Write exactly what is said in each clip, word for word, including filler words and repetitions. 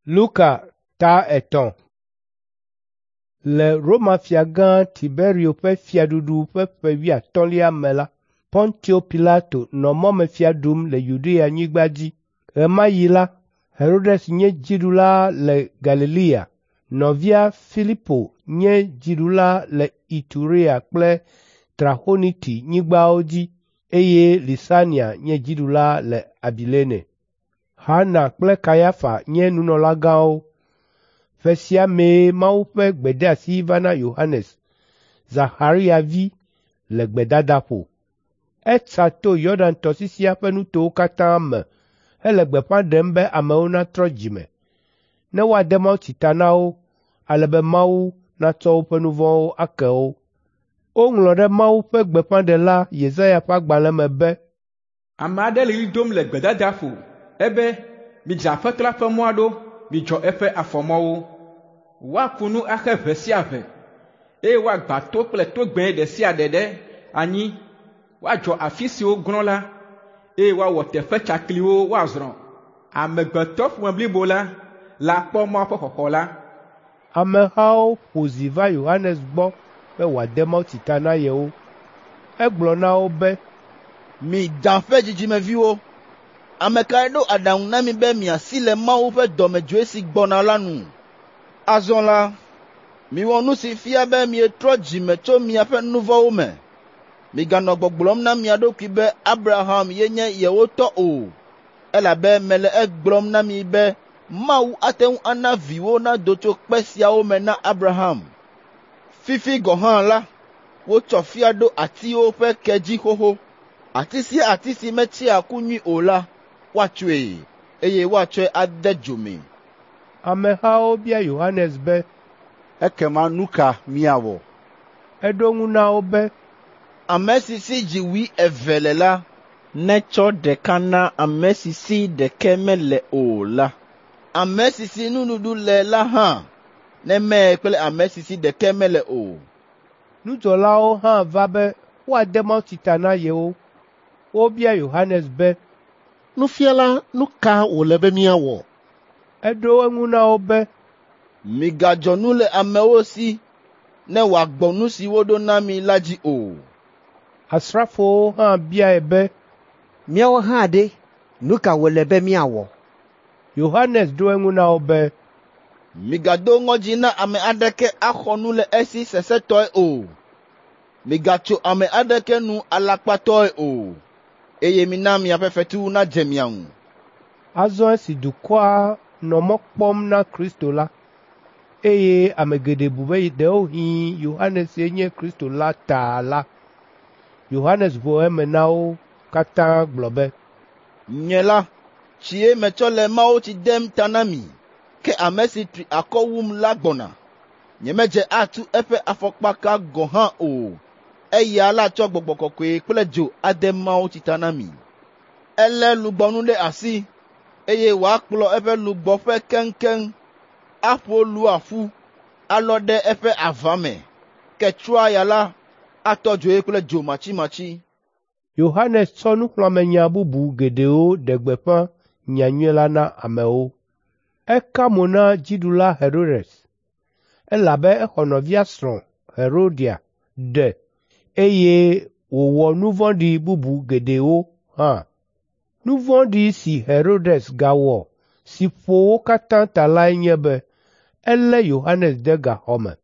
Luka ta etɔ̃. Le Roma fiagã Tiberio ƒe fiaɖuɖu ƒe ƒe wuiatɔ̃lia me la, Pontio Pilato nɔ mɔmefia ɖum le Yudea nyigba dzi. Ɣe ma ɣi la, Herodes nye dziɖula le Galilea, nɔvia Filipo nye dziɖula le Iturea kple Trachoniti nyigbawo dzi, eye Lisania nye dziɖula le Abilene. Hana kple Kayafa nye nunɔlagãwo. Ƒe sia mee Mawu ƒe gbedeasi va na Yohanes, Zacharia vi, le gbedadaƒo. Etsa to Yɔdan tɔsisia ƒe nutowo katã me hele gbeƒã ɖem be amewo natrɔ dzime, ne woade mawutsi ta na wo, ale be Mawu natsɔ woƒe nu vɔ̃wo ake wo. Woŋlɔ ɖe Mawu ƒe gbeƒãɖela Yesaya ƒe agbalẽ me be, ame aɖe le ɣli dom le gbedadaƒo ebe, midze Aƒetɔ la ƒe mɔa ɖo, midzɔ eƒe afɔmɔwo. Woaku nu axe ʋe sia ʋe, eye woagbã to kple togbɛ ɖe sia ɖe ɖe anyi. Woadzɔ afi siwo glɔ̃ la, eye woawɔ teƒe tsakliwo woazrɔ̃. Amegbetɔ ƒome blibo la le akpɔ Mawu ƒe xɔxɔ la. Amehawo ƒo zi va Yohanes gbɔ be wòade mawutsi ta na yewo. Egblɔ na wo be, Mi Dan ƒe dzidzimeviwo, ame kae ɖo aɖaŋu na mi be miasi le Mawu ƒe dɔmedzoe si gbɔna la nu? Azɔ la, miwɔ nu si fia be mietrɔ dzime tso miaƒe nu vɔ̃wo me. Miganɔ gbɔgblɔm na mia ɖokui be Abraham ye nye yewo tɔ o, elabe mele egblɔm na mi be Mawu ate ŋu ana viwo nado tso kpe siawo me na Abraham. Fifi gɔ̃ hã la, wotsɔ fia ɖo atiwo ƒe ke dzi xoxo. Ati sia ati si metsia ku nyui o la, woatsɔe, eye woatsɔe ade dzo me. Amehawo bia Yohanes be, ekema nu ka míawɔ? Eɖo ŋu na wo be, ame si si dziwui eve le la, netsɔ ɖeka na ame si si ɖeke mele o la. Ame si si nuɖuɖu le la hã neme kple ame si si ɖeke mele o. Nudzɔlawo hã va be woade mawutsi ta na yewo. Wobia Yohanes be, Nufiala, nu ka wòle be míawɔ? Eɖo eŋu na wo be, migadzɔ nu le amewo si ne wòagbɔ nu si woɖo na mi la dzi o. Asrafowo hã biae be, míawo hã ɖe, nu ka wòle be míawɔ? Yohanes ɖo eŋu na wo be, migado ŋɔdzi na ame aɖeke axɔ nu le esi sesẽtɔe o. Migatso ame aɖeke nu alakpatɔe o, eye mina miaƒe fetu nadze mia ŋu. Azɔ esi dukɔa nɔ mɔ kpɔm na Kristo la, eye ame geɖe bu be ɖewohĩ Yohanes ye nye Kristo la ta la, Yohanes ʋu eme na wo katã gblɔ be, nye la, tsie metsɔ le mawutsi dem ta na mi, ke ame si tri akɔ wum la gbɔna. Nyemedze atu eƒe afɔkpaka gɔ̃ hã o, eya la tsɔ Gbɔgbɔ Kɔkɔe kple dzo ade mawutsi ta na mi. Elé lugbɔnu ɖe asi, eye wòakplɔ eƒe lugbɔƒe keŋkeŋ, aƒo lua ƒu, alɔ ɖe eƒe ava me, ke trɔa ya la, atɔ dzoe kple dzo matsimatsi. Yohanes tsɔ nuxlɔ̃amenya bubu geɖewo ɖe gbeƒã nyanyui la na amewo. Eka mo na dziɖula Herodes, elabe exɔ nɔvia srɔ̃ Herodia ɖe, eye wòwɔ nu vɔ̃ɖi bubu geɖewo hã. Nu vɔ̃ɖi si Herodes gawɔ si ƒo wo katã ta lae nye be elé Yohanes de gaxɔ me.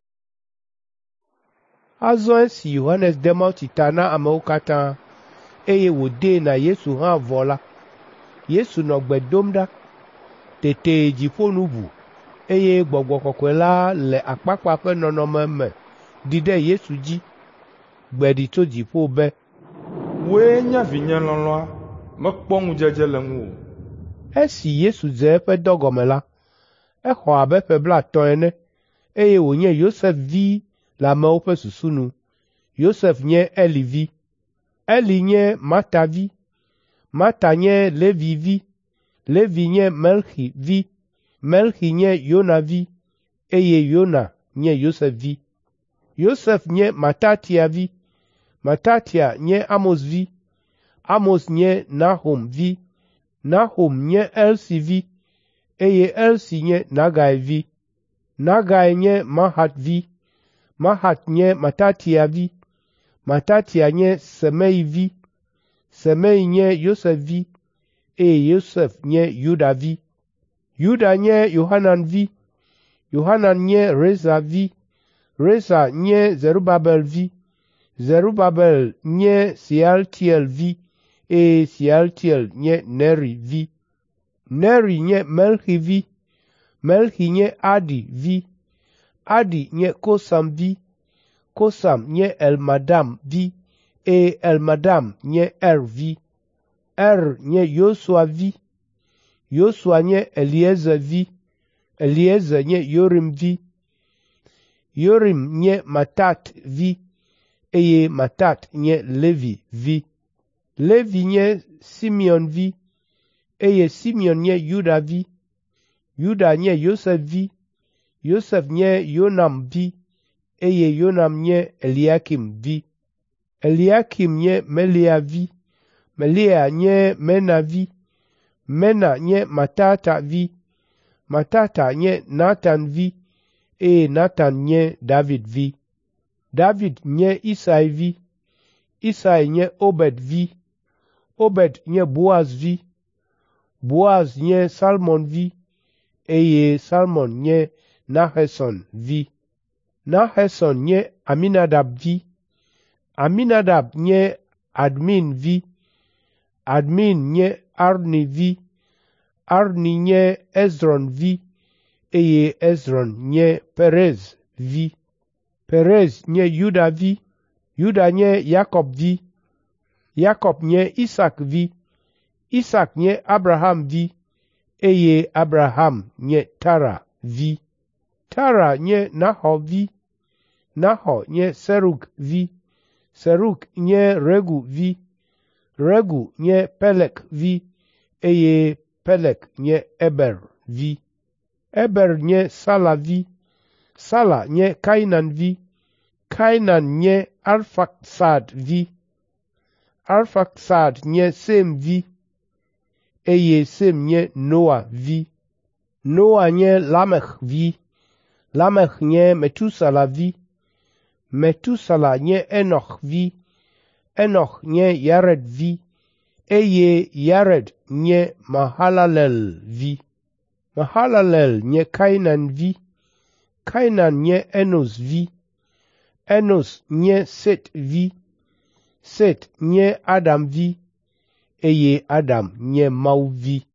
Azɔ esi Yohanes de mawutsi ta na amewo katã, eye wòdee na Yesu hã vɔ la, Yesu nɔ gbe dom ɖa. Tete dziƒo nu ʋu, eye Gbɔgbɔ Kɔkɔe la le akpakpa ƒe nɔnɔme me ɖi ɖe Yesu dzi. Gbe ɖi tso dziƒo be, Wòe nye vinye lɔlɔ̃a, mekpɔ ŋudzedze le ŋuwò. Esi Yesu dze eƒe dɔgɔme la, exɔ abe ƒe blaatɔ̃ ene, eye wònye Yosef vi le amewo ƒe susu nu. Yosef nye Eli vi, Eli nye Mata vi, Mata nye Levi vi, Levi nye Melchi vi, Melchi nye Yona vi, eye Yona nye Yosef vi. Yosef nye Matatia vi, Matatia nye Amos vi, Amos nye Nahum vi, Nahum nye Elsi vi, eye Elsi nye Nagai vi. Nagai nye Mahat vi. Mahat nye Matatia vi. Matatia nye Semei vi. Semei nye Yosef vi. Eye Yosef nye Yuda vi. Yuda nye Yohanan vi. Yohanan nye Reza vi. Reza nye Zerubabel vi. Zerubabel nye Sialtiel vi. E Sialtiel nye Neri vi. Neri nye Melchi vi. Melchi nye Adi vi. Adi nye Kosam vi. Kosam nye Elmadam vi. E Elmadam nye Er vi. Er nye Yosua vi. Yosua nye Eliezer vi. Eliezer nye Yorim vi. Yorim nye Matat vi. Eye Matat nye Levi vi. Levi nye Simeon vi. Eye Simeon nye Yuda vi. Yuda nye Yosef vi. Yosef nye Yonam vi. Eye Yonam nye Eliakim vi. Eliakim nye Melia vi. Melia nye Mena vi. Mena nye Matata vi. Matata nye Nathan vi. Eye Nathan nye David vi. David nye Isai vi. Isai nye Obed vi. Obed nye Boaz vi. Boaz nye Salmon vi. Eye Salmon nye Naheson vi. Naheson nye Aminadab vi. Aminadab nye Admin vi. Admin nye Arni vi. Arni nye Ezron vi. Eye Ezron nye Perez vi. Perez nye Yuda vi. Yuda nye Jacob vi. Jacob nye Isaac vi. Isaac nye Abraham vi. Eye Abraham nye Tara vi. Tara nye Nahor vi. Nahor nye Serug vi. Serug nye Regu vi. Regu nye Pelek vi. Eye Pelek nye Eber vi. Eber nye Sala vi. Sala nye Kainan vi. Kainan nye Arfaksad vi. Arfaksad nye Sem vi. Eye Sem nye Noah vi. Noah nye Lamech vi. Lamech nye Metusala vi. Metusala nye Enoch vi. Enoch nye Yared vi. Eye Yared nye Mahalalel vi. Mahalalel nye Kainan vi. Kainan nye Enos vi. Enos nye Set vi. Set nye Adam vi. Eye Adam nye Mau vi.